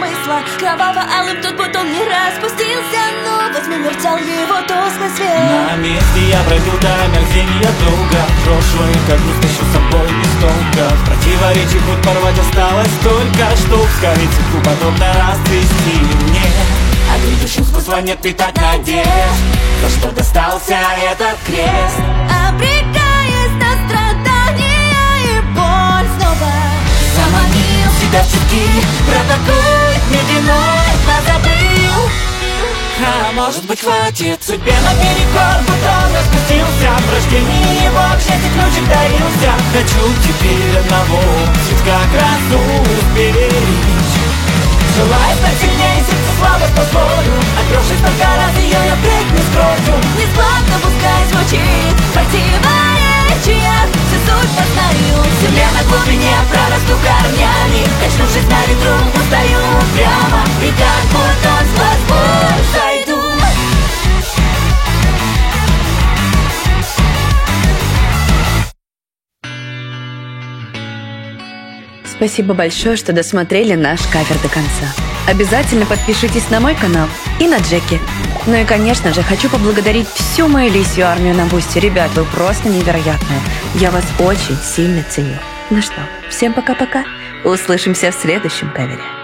смысла. Кроваво-алым тот бутон не распустился, но возмертел его тусклый свет. На месте я пройду до мерзения долго. Прошлое, как грустно, еще с собой без толка. В противоречии путь порвать осталось только, чтоб скорее цветку подобно расцвести мне. А грядущим смысла нет питать надежд. За что достался этот крест? Обрекаясь на страдания и боль снова, заманил себя в тюрьги, провокует медленной, позабыл. А может быть хватит судьбе наперекор, бутон распустился. В рождении его к счастью ключик дарился. Хочу теперь одного, цветка красу сберечь. Желаю стать сильнее, сердце слабость позволю. Отбросив только раз ее, я впредь не скрою. Нескладно пускай звучит противоречие, всю суть познаю. В земле на глубине прорасту корнями. Качнувшись на ветру, устаю прямо. И как бутон сквозь боль сойду. Спасибо большое, что досмотрели наш кавер до конца. Обязательно подпишитесь на мой канал и на Джеки. Ну и, конечно же, хочу поблагодарить всю мою лисью армию на Бусти. Ребят, вы просто невероятные. Я вас очень сильно ценю. Ну что, всем пока-пока. Услышимся в следующем кавере.